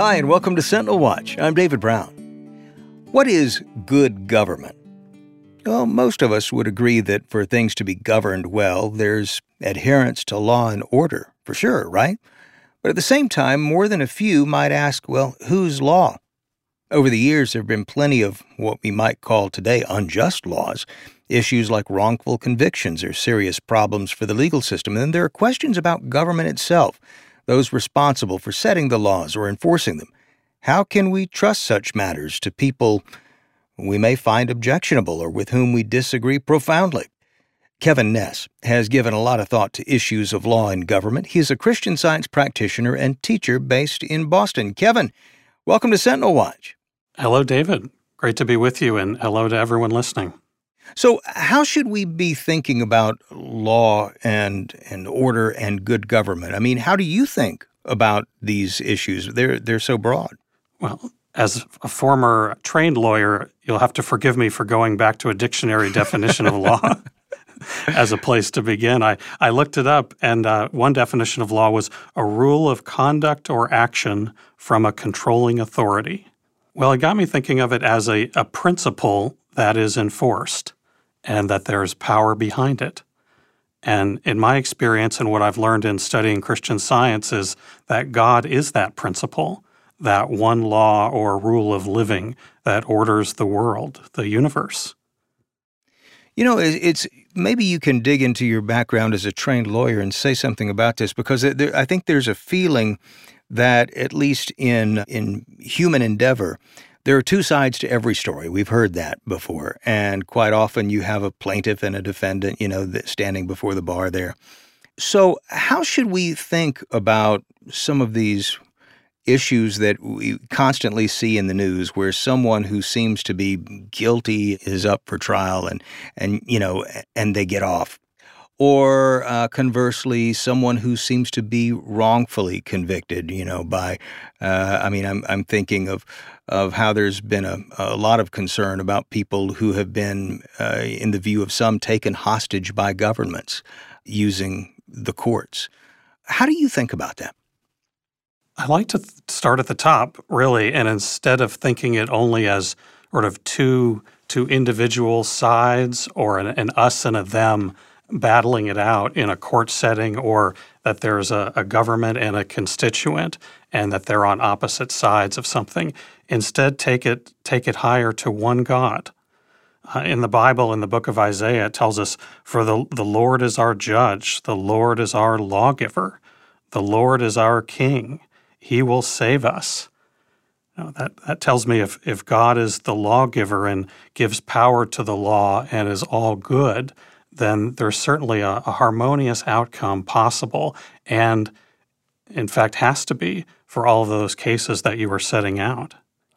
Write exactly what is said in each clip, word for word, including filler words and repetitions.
Hi, and welcome to Sentinel Watch. I'm David Brown. What is good government? Well, most of us would agree that for things to be governed well, there's adherence to law and order, for sure, right? But at the same time, more than a few might ask, well, whose law? Over the years, there have been plenty of what we might call today unjust laws, issues like wrongful convictions or serious problems for the legal system. And then there are questions about government itself, those responsible for setting the laws or enforcing them. How can we trust such matters to people we may find objectionable or with whom we disagree profoundly? Kevin Ness has given a lot of thought to issues of law and government. He is a Christian Science practitioner and teacher based in Boston. Kevin, welcome to Sentinel Watch. Hello, David. Great to be with you, and hello to everyone listening. So how should we be thinking about law and and order and good government? I mean, how do you think about these issues? They're they're so broad. Well, as a former trained lawyer, you'll have to forgive me for going back to a dictionary definition of law as a place to begin. I, I looked it up, and uh, one definition of law was a rule of conduct or action from a controlling authority. Well, it got me thinking of it as a, a principle that is enforced and that there's power behind it. And in my experience and what I've learned in studying Christian Science is that God is that principle, that one law or rule of living that orders the world, the universe. You know, it's maybe you can dig into your background as a trained lawyer and say something about this, because there, I think there's a feeling that at least in in human endeavor, there are two sides to every story. We've heard that before. And quite often you have a plaintiff and a defendant, you know, standing before the bar there. So how should we think about some of these issues that we constantly see in the news where someone who seems to be guilty is up for trial and, and you know, and they get off? Or uh, conversely, someone who seems to be wrongfully convicted, you know, by, uh, I mean, I'm I'm thinking of of how there's been a, a lot of concern about people who have been, uh, in the view of some, taken hostage by governments using the courts. How do you think about that? I like to th- start at the top, really, and instead of thinking it only as sort of two, two individual sides or an, an us and a them, battling it out in a court setting, or that there's a, a government and a constituent and that they're on opposite sides of something. Instead, take it take it higher to one God. Uh, in the Bible, in the book of Isaiah, it tells us, for the, the Lord is our judge, the Lord is our lawgiver, the Lord is our king, he will save us. Now, that, that tells me if, if God is the lawgiver and gives power to the law and is all good, then there's certainly a, a harmonious outcome possible, and in fact has to be for all of those cases that you were setting out.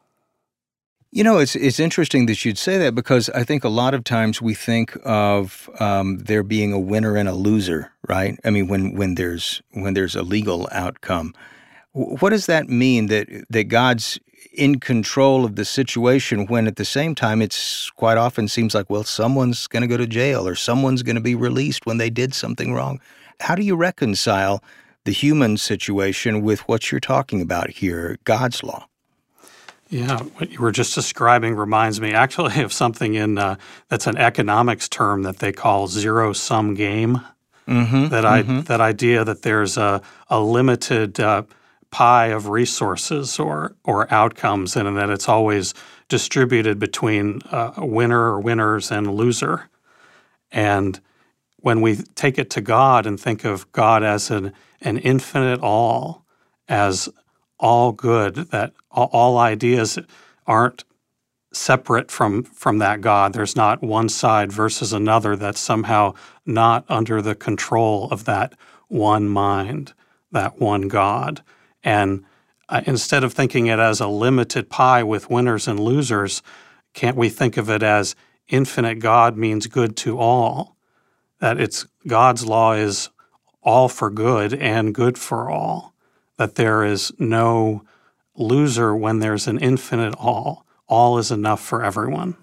You know, it's it's interesting that you'd say that, because I think a lot of times we think of um, there being a winner and a loser, right? I mean, when when there's when there's a legal outcome, what does that mean? That that God's in control of the situation, when at the same time it's quite often seems like, well, someone's going to go to jail or someone's going to be released when they did something wrong. How do you reconcile the human situation with what you're talking about here, God's law? Yeah, what you were just describing reminds me actually of something in uh, that's an economics term that they call zero-sum game. Mm-hmm, that I mm-hmm. that idea that there's a, a limited uh, pie of resources or or outcomes, and that it's always distributed between uh, a winner or winners and a loser. And when we take it to God and think of God as an, an infinite all, as all good, that all, all ideas aren't separate from, from that God. There's not one side versus another that's somehow not under the control of that one mind, that one God. And uh, instead of thinking it as a limited pie with winners and losers, can't we think of it as infinite God means good to all? That it's God's law is all for good and good for all. That there is no loser when there's an infinite all. All is enough for everyone.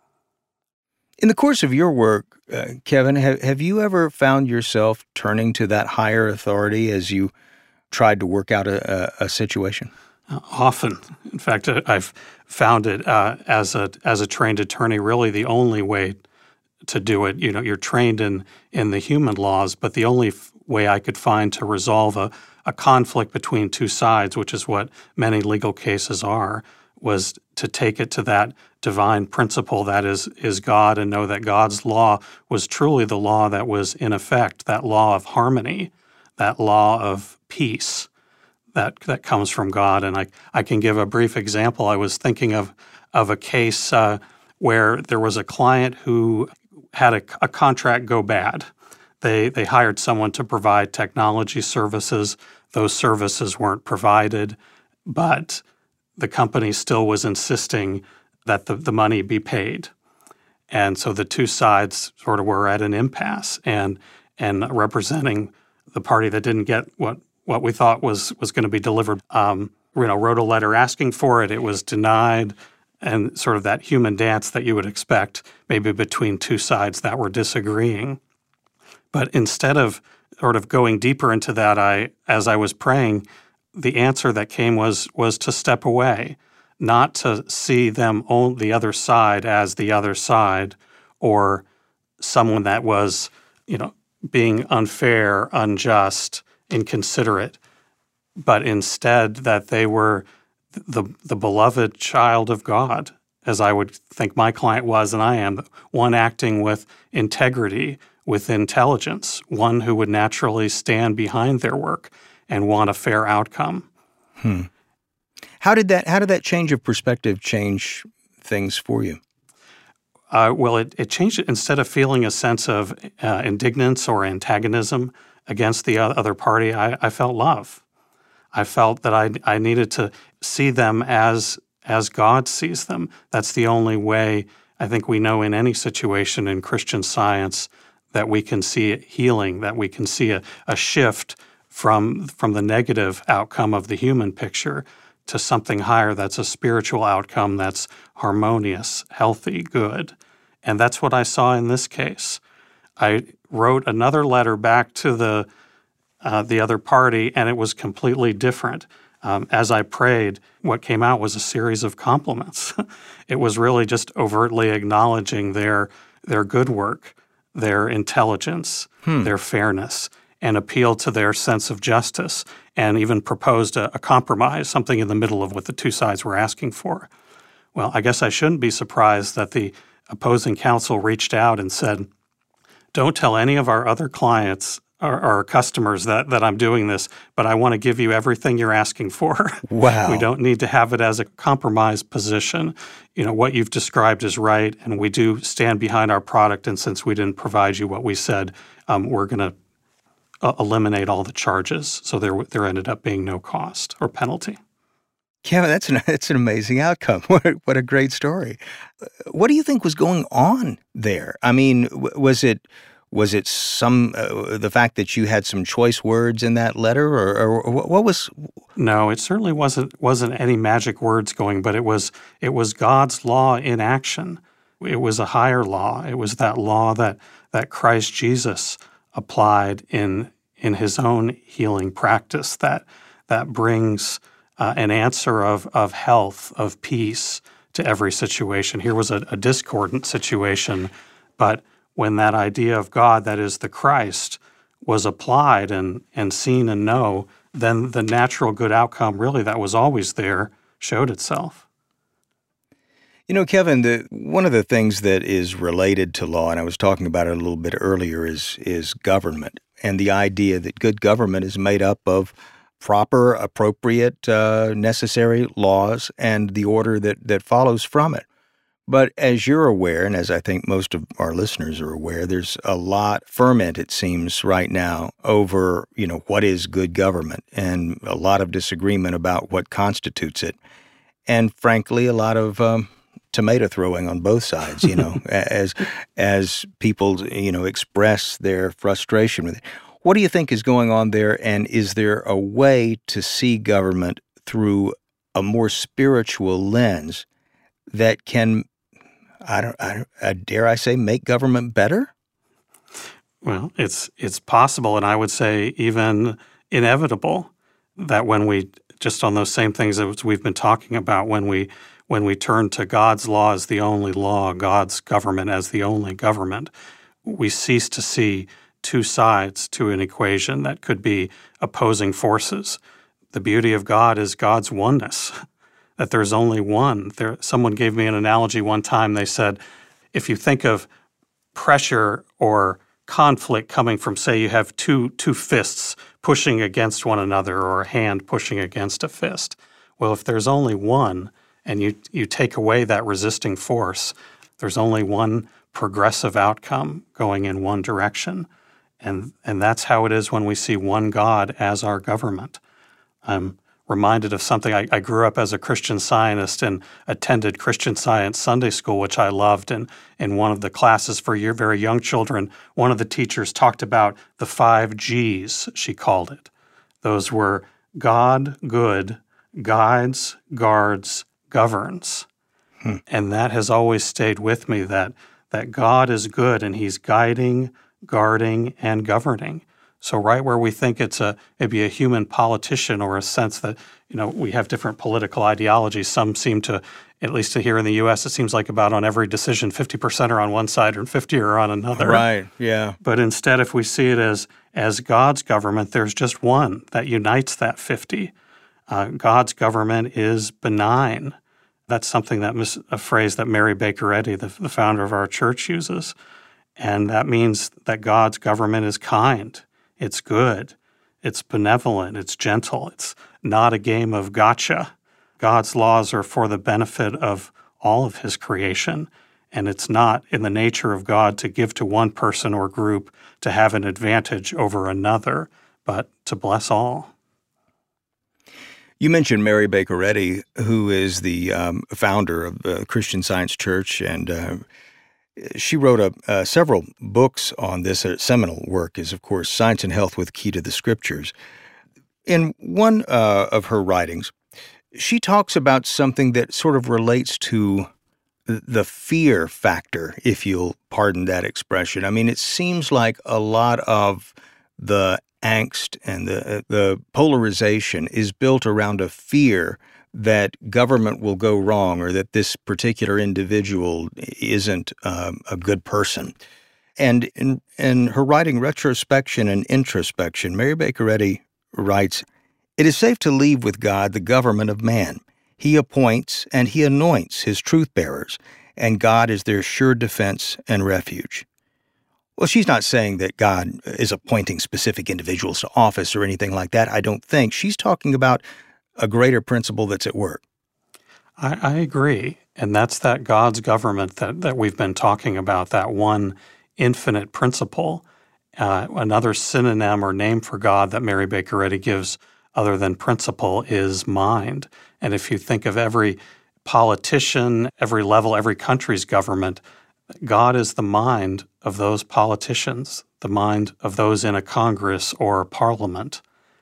In the course of your work, uh, Kevin, have, have you ever found yourself turning to that higher authority as you tried to work out a, a, a situation? Uh, often. In fact, uh, I've found it uh, as a as a trained attorney really the only way to do it. You know, you're trained in in the human laws, but the only f- way I could find to resolve a, a conflict between two sides, which is what many legal cases are, was to take it to that divine principle that is is God, and know that God's law was truly the law that was in effect, that law of harmony, that law of peace that that comes from God. And I, I can give a brief example. I was thinking of of a case uh, where there was a client who had a, a contract go bad. They they hired someone to provide technology services. Those services weren't provided, but the company still was insisting that the, the money be paid. And so the two sides sort of were at an impasse, and and representing the party that didn't get what what we thought was was going to be delivered, um, you know, wrote a letter asking for it. It was denied, and sort of that human dance that you would expect maybe between two sides that were disagreeing. But instead of sort of going deeper into that, I, as I was praying, the answer that came was was to step away, not to see them on the other side as the other side, or someone that was, you know, being unfair, unjust, inconsiderate, but instead that they were the the beloved child of God, as I would think my client was, and I am, one acting with integrity, with intelligence, one who would naturally stand behind their work and want a fair outcome. Hmm. How did that how did that change of perspective change things for you? Uh, well, it, it changed it. Instead of feeling a sense of uh, indignance or antagonism against the other party, I, I felt love. I felt that I, I needed to see them as as God sees them. That's the only way I think we know in any situation in Christian Science that we can see healing, that we can see a, a shift from from the negative outcome of the human picture to something higher that's a spiritual outcome that's harmonious, healthy, good. And that's what I saw in this case. I wrote another letter back to the uh, the other party, and it was completely different. Um, as I prayed, what came out was a series of compliments. It was really just overtly acknowledging their their good work, their intelligence, Hmm. their fairness, and appealed to their sense of justice, and even proposed a, a compromise, something in the middle of what the two sides were asking for. Well, I guess I shouldn't be surprised that the opposing counsel reached out and said, don't tell any of our other clients or, or customers that, that I'm doing this, but I want to give you everything you're asking for. Wow. We don't need to have it as a compromise position. You know, what you've described is right, and we do stand behind our product, and since we didn't provide you what we said, um, we're going to uh, eliminate all the charges. So there, there ended up being no cost or penalty. Kevin, that's an that's an amazing outcome. What a, what a great story. Uh, What do you think was going on there? I mean, w- was it was it some uh, the fact that you had some choice words in that letter, or, or wh- what was? No, it certainly wasn't wasn't any magic words going, but it was it was God's law in action. It was a higher law. It was that law that that Christ Jesus applied in in his own healing practice that that brings uh, an answer of of health, of peace to every situation. Here was a, a discordant situation, but when that idea of God, that is the Christ, was applied and and seen and know, then the natural good outcome, really, that was always there, showed itself. You know, Kevin, the one of the things that is related to law, and I was talking about it a little bit earlier, is is government, and the idea that good government is made up of proper, appropriate, uh, necessary laws and the order that that follows from it. But as you're aware, and as I think most of our listeners are aware, there's a lot ferment, it seems, right now over, you know, what is good government, and a lot of disagreement about what constitutes it. And frankly, a lot of um, tomato throwing on both sides, you know, as as people, you know, express their frustration with it. What do you think is going on there, and is there a way to see government through a more spiritual lens that can, I don't, I don't uh, dare I say, make government better? Well, it's it's possible, and I would say even inevitable, that when we just on those same things that we've been talking about. When we when we turn to God's law as the only law, God's government as the only government, we cease to see two sides to an equation that could be opposing forces. The beauty of God is God's oneness, that there's only one. There, someone gave me an analogy one time. They said, if you think of pressure or conflict coming from, say, you have two two fists pushing against one another, or a hand pushing against a fist. Well, if there's only one, and you, you take away that resisting force, there's only one progressive outcome going in one direction. And, and that's how it is when we see one God as our government. I'm reminded of something. I, I grew up as a Christian Scientist and attended Christian Science Sunday School, which I loved. And in one of the classes for your very young children, one of the teachers talked about the five G's, she called it. Those were God, good, guides, guards, governs. Hmm. And that has always stayed with me, that, that God is good and he's guiding, guarding, and governing. So right where we think it's a maybe a human politician, or a sense that, you know, we have different political ideologies, some seem to, at least here in the U S, it seems like about on every decision, fifty percent are on one side and fifty are on another. Right, yeah. But instead, if we see it as, as God's government, there's just one that unites that fifty. Uh, God's government is benign. That's something that, a phrase that Mary Baker Eddy, the, the founder of our church, uses. And that means that God's government is kind. It's good, it's benevolent, it's gentle, it's not a game of gotcha. God's laws are for the benefit of all of his creation, and it's not in the nature of God to give to one person or group to have an advantage over another, but to bless all. You mentioned Mary Baker Eddy, who is the um, founder of the Christian Science Church, and uh, she wrote a, uh, several books on this. Her seminal work is, of course, Science and Health with Key to the Scriptures. In one uh, of her writings, she talks about something that sort of relates to the fear factor, if you'll pardon that expression. I mean, it seems like a lot of the angst and the the polarization is built around a fear that government will go wrong, or that this particular individual isn't um, a good person. And in, in her writing Retrospection and Introspection, Mary Baker Eddy writes, "It is safe to leave with God the government of man. He appoints and he anoints his truth-bearers, and God is their sure defense and refuge." Well, she's not saying that God is appointing specific individuals to office or anything like that, I don't think. She's talking about a greater principle that's at work. I, I agree. And that's that God's government that, that we've been talking about, that one infinite principle. Uh, another synonym or name for God that Mary Baker Eddy gives, other than principle, is mind. And if you think of every politician, every level, every country's government, God is the mind of those politicians, the mind of those in a Congress or parliament.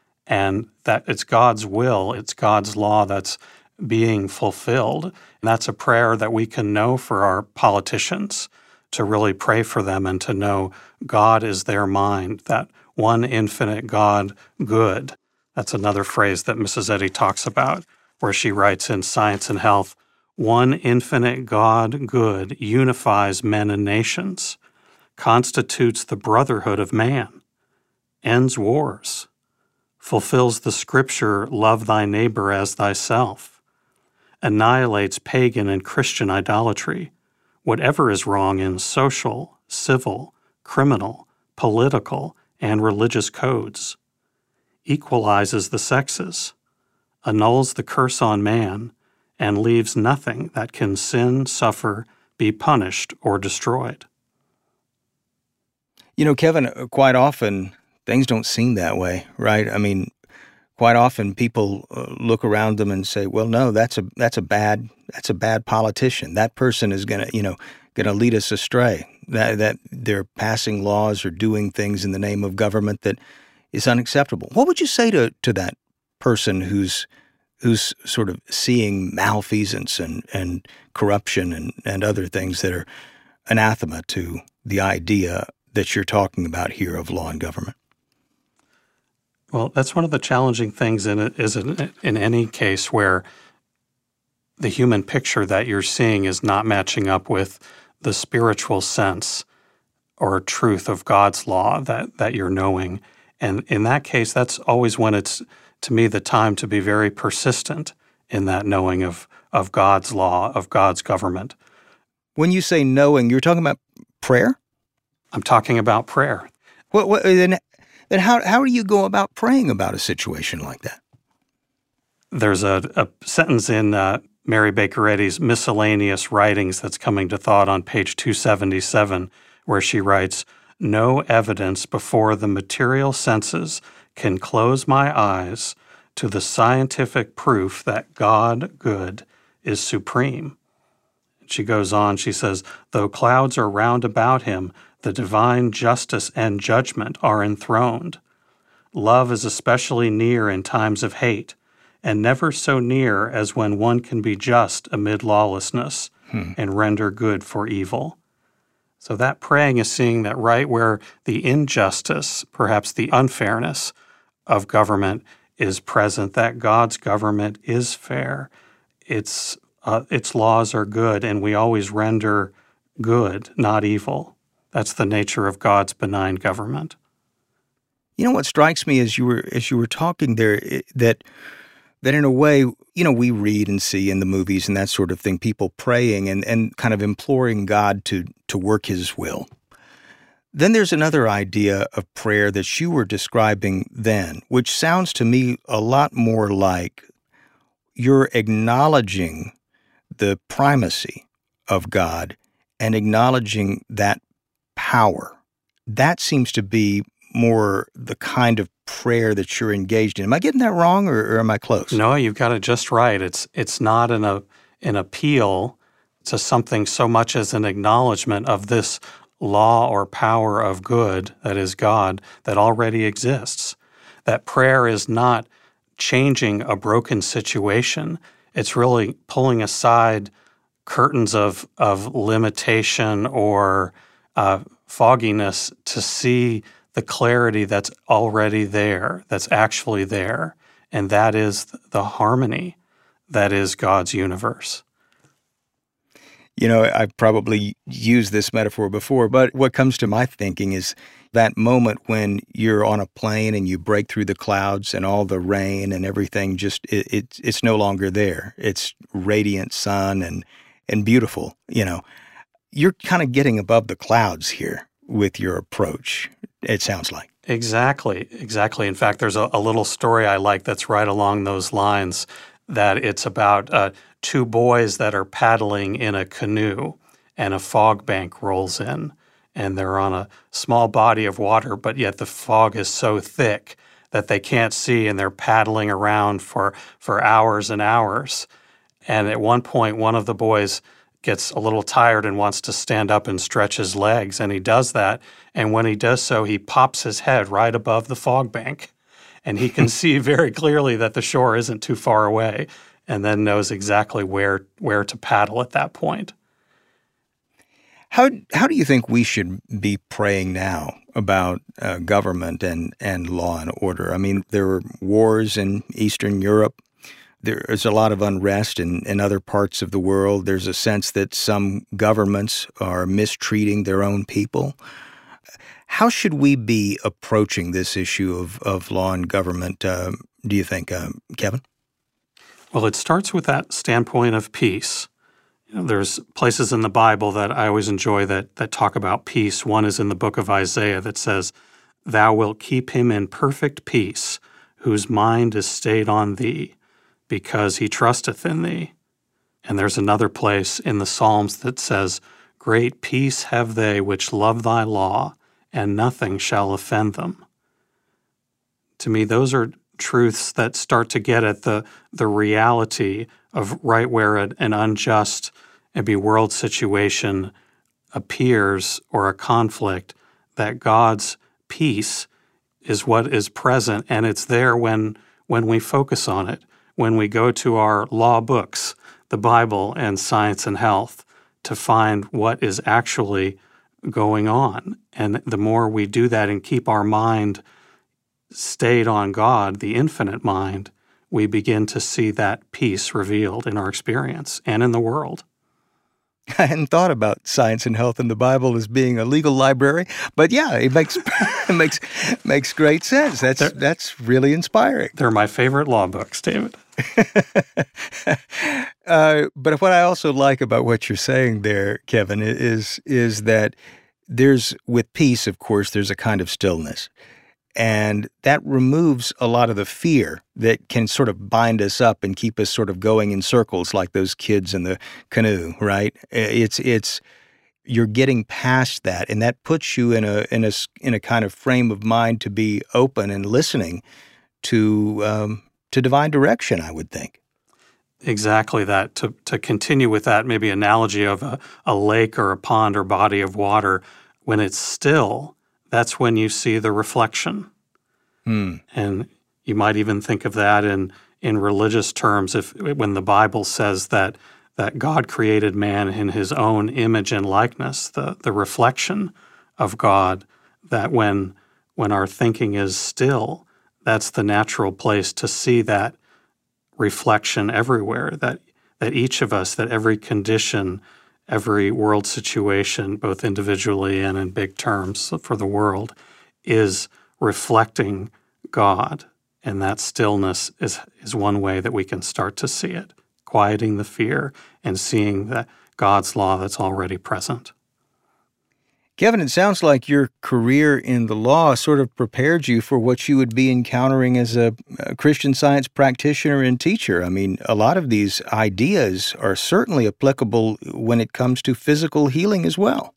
And that it's God's will, it's God's law that's being fulfilled. And that's a prayer that we can know for our politicians, to really pray for them and to know God is their mind, that one infinite God good. That's another phrase that Missus Eddy talks about, where she writes in Science and Health, "One infinite God good unifies men and nations, constitutes the brotherhood of man, ends wars, fulfills the scripture, love thy neighbor as thyself, annihilates pagan and Christian idolatry, whatever is wrong in social, civil, criminal, political, and religious codes, equalizes the sexes, annuls the curse on man, and leaves nothing that can sin, suffer, be punished, or destroyed." You know, Kevin, quite often things don't seem that way, right? I mean, quite often people uh, look around them and say, "Well, no, that's a that's a bad that's a bad politician. That person is gonna, you know, gonna lead us astray. That that they're passing laws or doing things in the name of government that is unacceptable." What would you say to to that person who's who's sort of seeing malfeasance and and corruption and and other things that are anathema to the idea that you're talking about here of law and government? Well, that's one of the challenging things in it, isn't it, in any case where the human picture that you're seeing is not matching up with the spiritual sense or truth of God's law that, that you're knowing. And in that case, that's always when it's, to me, the time to be very persistent in that knowing of, of God's law, of God's government. When you say knowing, you're talking about prayer? I'm talking about prayer. What, what, then then how, how do you go about praying about a situation like that? There's a, a sentence in uh, Mary Baker Eddy's Miscellaneous Writings that's coming to thought on page two seventy-seven, where she writes, "No evidence before the material senses can close my eyes to the scientific proof that God good is supreme." She goes on, she says, "Though clouds are round about him, the divine justice and judgment are enthroned. Love is especially near in times of hate, and never so near as when one can be just amid lawlessness hmm. and render good for evil." So that praying is seeing that right where the injustice, perhaps the unfairness of government is present, that God's government is fair. Its, uh, its laws are good, and we always render good, not evil. That's the nature of God's benign government. You know what strikes me as you were as you were talking there, it, that that in a way, you know, we read and see in the movies and that sort of thing, people praying and, and kind of imploring God to to work his will. Then there's another idea of prayer that you were describing then, which sounds to me a lot more like you're acknowledging the primacy of God and acknowledging that power. That seems to be more the kind of prayer that you're engaged in. Am I getting that wrong, or, or am I close? No, you've got it just right. It's it's not an, a, an appeal to something so much as an acknowledgement of this law or power of good, that is God, that already exists. That prayer is not changing a broken situation. It's really pulling aside curtains of, of limitation or uh, fogginess to see the clarity that's already there, that's actually there, and that is the harmony that is God's universe. You know, I've probably used this metaphor before, but what comes to my thinking is that moment when you're on a plane and you break through the clouds and all the rain and everything just, it, it, it's no longer there. It's radiant sun and, and beautiful, you know. You're kind of getting above the clouds here with your approach, it sounds like. Exactly, exactly. In fact, there's a, a little story I like that's right along those lines, that it's about uh, two boys that are paddling in a canoe, and a fog bank rolls in, and they're on a small body of water, but yet the fog is so thick that they can't see, and they're paddling around for, for hours and hours. And at one point, one of the boys gets a little tired and wants to stand up and stretch his legs, and he does that. And when he does so, he pops his head right above the fog bank, and he can see very clearly that the shore isn't too far away, and then knows exactly where where to paddle at that point. How how do you think we should be praying now about uh, government and, and law and order? I mean, there were wars in Eastern Europe. There's a lot of unrest in, in other parts of the world. There's a sense that some governments are mistreating their own people. How should we be approaching this issue of, of law and government, uh, do you think, uh, Kevin? Well, it starts with that standpoint of peace. You know, there's places in the Bible that I always enjoy that, that talk about peace. One is in the book of Isaiah that says, "Thou wilt keep him in perfect peace, whose mind is stayed on thee, because he trusteth in thee." And there's another place in the Psalms that says, "Great peace have they which love thy law, and nothing shall offend them." To me, those are truths that start to get at the, the reality of right where an, an unjust, maybe world situation appears, or a conflict, that God's peace is what is present, and it's there when when we focus on it, when we go to our law books, the Bible and Science and Health, to find what is actually going on. And the more we do that and keep our mind stayed on God, the infinite mind, we begin to see that peace revealed in our experience and in the world. I hadn't thought about science and health in the Bible as being a legal library, but yeah, it makes it makes makes great sense. That's they're, that's really inspiring. They're my favorite law books, David. uh, but what I also like about what you're saying there, Kevin, is is that there's, with peace, of course, there's a kind of stillness. And that removes a lot of the fear that can sort of bind us up and keep us sort of going in circles like those kids in the canoe, right? It's it's you're getting past that, and that puts you in a in a in a kind of frame of mind to be open and listening to um, to divine direction, I would think. Exactly that. To to continue with that maybe analogy of a, a lake or a pond or body of water, when it's still, that's when you see the reflection. Hmm. And you might even think of that in, in religious terms, if when the Bible says that that God created man in his own image and likeness, the, the reflection of God, that when when our thinking is still, that's the natural place to see that reflection everywhere, that that each of us, that every condition, every world situation, both individually and in big terms for the world, is reflecting God. And that stillness is, is one way that we can start to see it, quieting the fear and seeing that God's law that's already present. Kevin, it sounds like your career in the law sort of prepared you for what you would be encountering as a, a Christian Science practitioner and teacher. I mean, a lot of these ideas are certainly applicable when it comes to physical healing as well.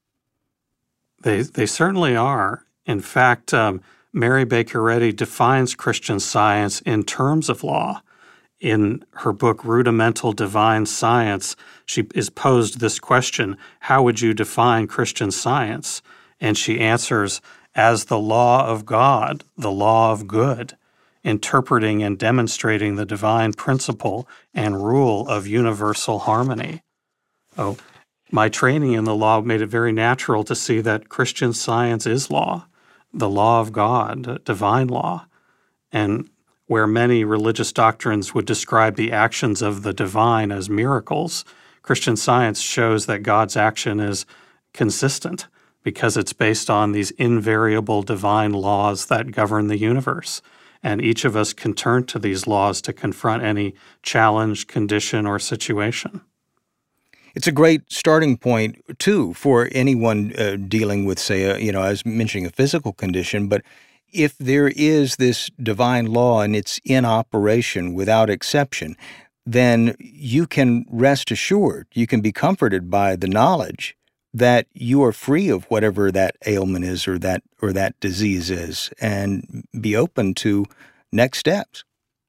They they certainly are. In fact, um, Mary Baker Eddy defines Christian Science in terms of law. In her book, Rudimental Divine Science, she is posed this question: how would you define Christian Science? And she answers, as the law of God, the law of good, interpreting and demonstrating the divine principle and rule of universal harmony. Oh, my training in the law made it very natural to see that Christian Science is law, the law of God, divine law. And where many religious doctrines would describe the actions of the divine as miracles, Christian Science shows that God's action is consistent because it's based on these invariable divine laws that govern the universe. And each of us can turn to these laws to confront any challenge, condition, or situation. It's a great starting point, too, for anyone uh, dealing with, say, a, you know, I was mentioning a physical condition, but if there is this divine law and it's in operation without exception, then you can rest assured, you can be comforted by the knowledge that you are free of whatever that ailment is or that or that disease is, and be open to next steps.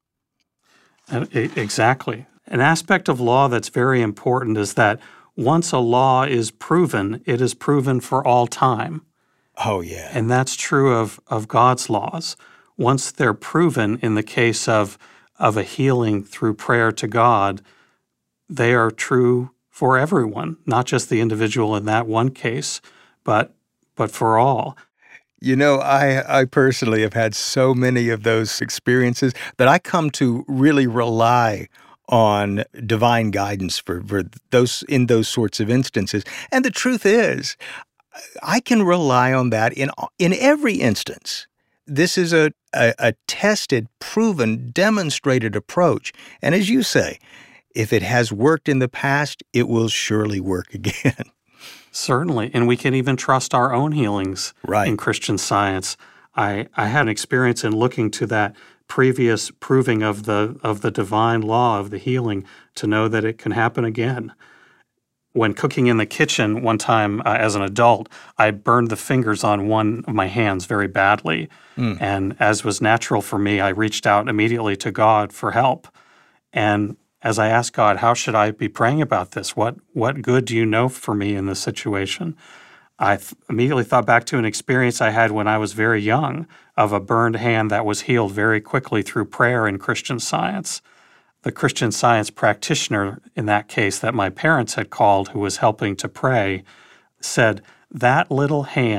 Exactly. An aspect of law that's very important is that once a law is proven, it is proven for all time. Oh, yeah. And that's true of, of God's laws. Once they're proven in the case of, of a healing through prayer to God, they are true for everyone, not just the individual in that one case, but but for all. You know, I, I personally have had so many of those experiences that I come to really rely on divine guidance for, for those in those sorts of instances. And the truth is, I can rely on that in in every instance. This is a, a, a tested, proven, demonstrated approach. And as you say, if it has worked in the past, it will surely work again. Certainly. And we can even trust our own healings right. in Christian Science. I, I had an experience in looking to that previous proving of the of the divine law of the healing to know that it can happen again. When cooking in the kitchen one time uh, as an adult, I burned the fingers on one of my hands very badly. Mm. And as was natural for me, I reached out immediately to God for help. And as I asked God, how should I be praying about this? What what good do you know for me in this situation? I th- immediately thought back to an experience I had when I was very young of a burned hand that was healed very quickly through prayer in Christian Science. The Christian Science practitioner in that case that my parents had called, who was helping to pray, said, that little hand,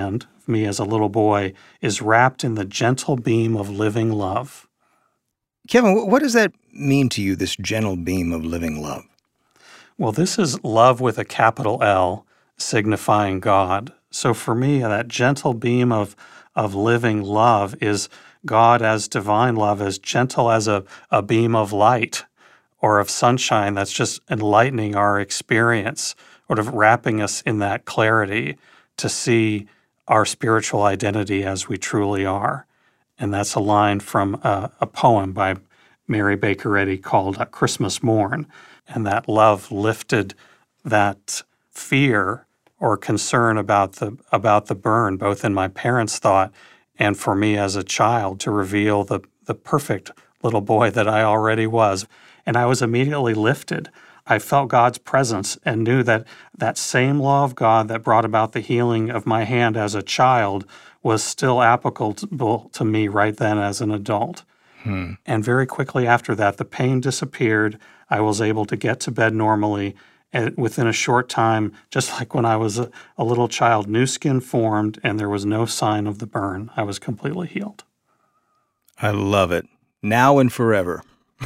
me as a little boy is wrapped in the gentle beam of living love. Kevin, wh- what does that mean to you, this gentle beam of living love? Well, this is love with a capital L, signifying God. So for me, that gentle beam of, of living love is God as divine love, as gentle as a, a beam of light or of sunshine that's just enlightening our experience, sort of wrapping us in that clarity to see our spiritual identity as we truly are. And that's a line from a, a poem by Mary Baker Eddy called uh, Christmas Morn. And that love lifted that fear or concern about the about the burn, both in my parents' thought and for me as a child, to reveal the, the perfect little boy that I already was. And I was immediately lifted. I felt God's presence and knew that that same law of God that brought about the healing of my hand as a child was still applicable to me right then as an adult. Hmm. And very quickly after that, the pain disappeared. I was able to get to bed normally. And within a short time, just like when I was a, a little child, new skin formed and there was no sign of the burn. I was completely healed. I love it. Now and forever.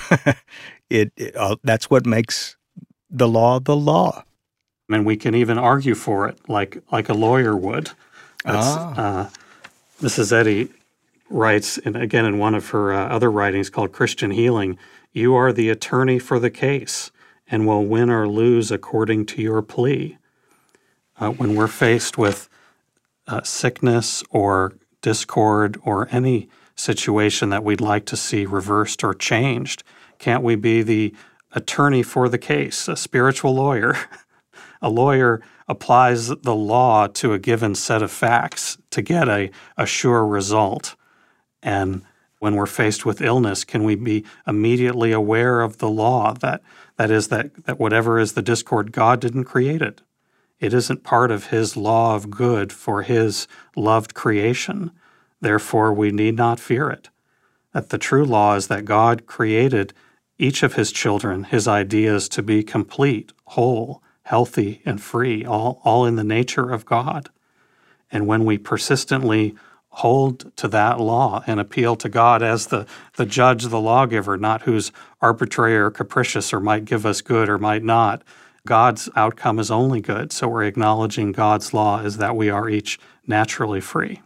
it, it uh, that's what makes the law the law. And we can even argue for it like like a lawyer would. Ah. Uh, Missus Eddy writes, and again in one of her uh, other writings called Christian Healing, "You are the attorney for the case and will win or lose according to your plea." Uh, when we're faced with uh, sickness or discord or any situation that we'd like to see reversed or changed, can't we be the attorney for the case, a spiritual lawyer? A lawyer applies the law to a given set of facts to get a, a sure result. And when we're faced with illness, can we be immediately aware of the law, that that is that, that whatever is the discord, God didn't create it. It isn't part of his law of good for his loved creation. Therefore, we need not fear it. That the true law is that God created each of his children, his ideas, to be complete, whole, healthy, and free, all, all in the nature of God. And when we persistently hold to that law and appeal to God as the, the judge, the lawgiver, not who's arbitrary or capricious or might give us good or might not, God's outcome is only good. So we're acknowledging God's law is that we are each naturally free.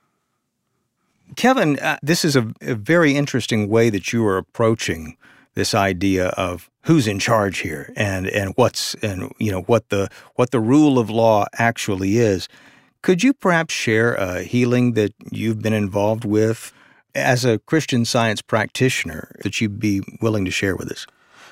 Kevin, uh, this is a, a very interesting way that you are approaching this idea of who's in charge here and, and what's and you know what the what the rule of law actually is. Could you perhaps share a healing that you've been involved with as a Christian Science practitioner that you'd be willing to share with us?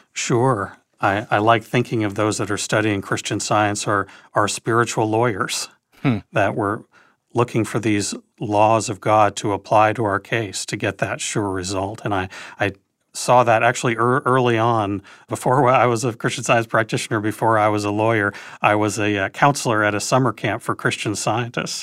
Sure. I, I like thinking of those that are studying Christian Science are, are spiritual lawyers hmm. that were looking for these laws of God to apply to our case to get that sure result. And I, I saw that actually er, early on. Before I was a Christian Science practitioner, before I was a lawyer, I was a uh, counselor at a summer camp for Christian Scientists.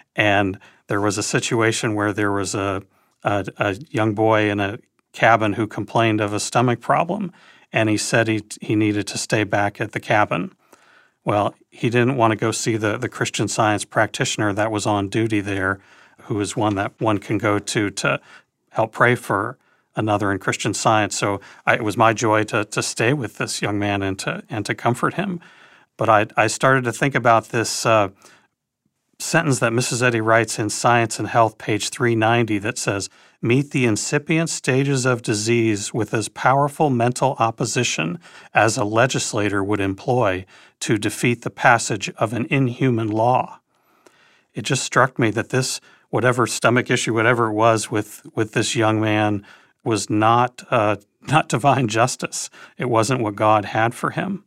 And there was a situation where there was a, a, a young boy in a cabin who complained of a stomach problem. And he said he he needed to stay back at the cabin. Well, he didn't want to go see the, the Christian Science practitioner that was on duty there, who is one that one can go to to help pray for another in Christian Science. So I, it was my joy to to stay with this young man and to and to comfort him. But I I started to think about this uh, sentence that Missus Eddy writes in Science and Health, page three ninety, that says, "Meet the incipient stages of disease with as powerful mental opposition as a legislator would employ to defeat the passage of an inhuman law." It just struck me that this, whatever stomach issue, whatever it was with, with this young man, was not uh, not divine justice. It wasn't what God had for him.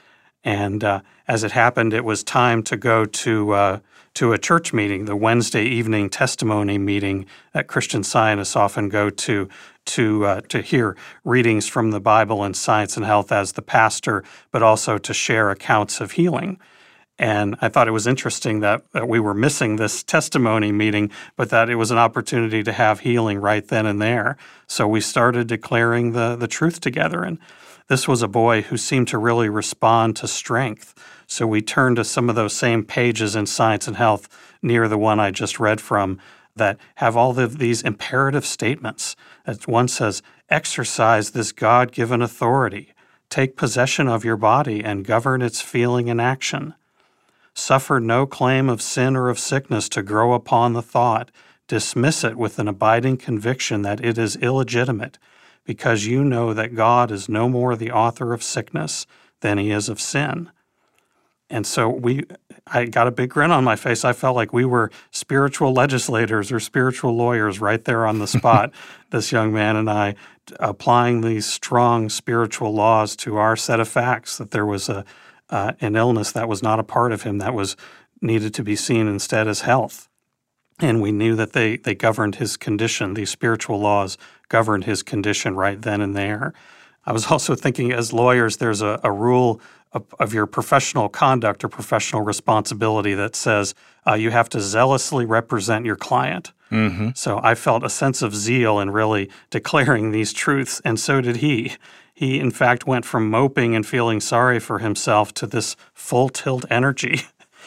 And uh, as it happened, it was time to go to uh, to a church meeting, the Wednesday evening testimony meeting that Christian Scientists often go to to uh, to hear readings from the Bible and Science and Health as the pastor, but also to share accounts of healing. And I thought it was interesting that, that we were missing this testimony meeting, but that it was an opportunity to have healing right then and there. So we started declaring the, the truth together. And this was a boy who seemed to really respond to strength. So we turned to some of those same pages in Science and Health near the one I just read from that have all of these imperative statements. That one says, exercise this God-given authority. Take possession of your body and govern its feeling and action. Suffer no claim of sin or of sickness to grow upon the thought. Dismiss it with an abiding conviction that it is illegitimate, because you know that God is no more the author of sickness than he is of sin. And so we, I got a big grin on my face. I felt like we were spiritual legislators or spiritual lawyers right there on the spot, this young man and I, applying these strong spiritual laws to our set of facts, that there was a uh, an illness that was not a part of him that was needed to be seen instead as health. And we knew that they, they governed his condition. These spiritual laws governed his condition right then and there. I was also thinking, as lawyers, there's a, a rule of, of your professional conduct or professional responsibility that says uh, you have to zealously represent your client. Mm-hmm. So I felt a sense of zeal in really declaring these truths, and so did he. He, in fact, went from moping and feeling sorry for himself to this full-tilt energy.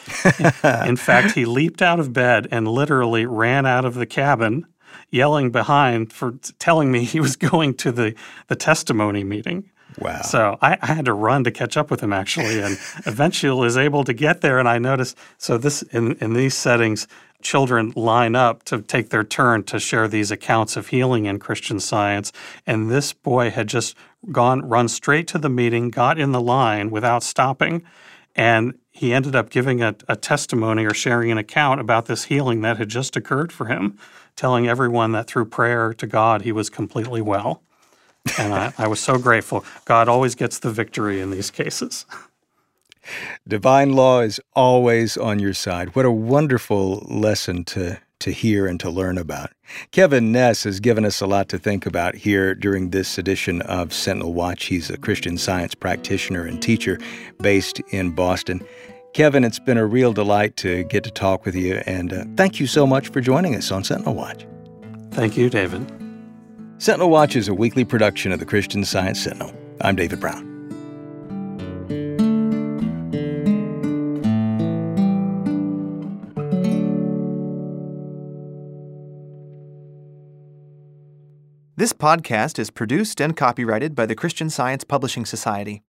In fact, he leaped out of bed and literally ran out of the cabin, yelling behind for telling me he was going to the, the testimony meeting. Wow. So I, I had to run to catch up with him, actually, and eventually was able to get there. And I noticed, so this in, in these settings, children line up to take their turn to share these accounts of healing in Christian Science. And this boy had just gone, run straight to the meeting, got in the line without stopping, and he ended up giving a, a testimony or sharing an account about this healing that had just occurred for him, telling everyone that through prayer to God, he was completely well. And I, I was so grateful. God always gets the victory in these cases. Divine law is always on your side. What a wonderful lesson to, to hear and to learn about. Kevin Ness has given us a lot to think about here during this edition of Sentinel Watch. He's a Christian Science practitioner and teacher based in Boston. Kevin, it's been a real delight to get to talk with you, and uh, thank you so much for joining us on Sentinel Watch. Thank you, David. Sentinel Watch is a weekly production of the Christian Science Sentinel. I'm David Brown. This podcast is produced and copyrighted by the Christian Science Publishing Society.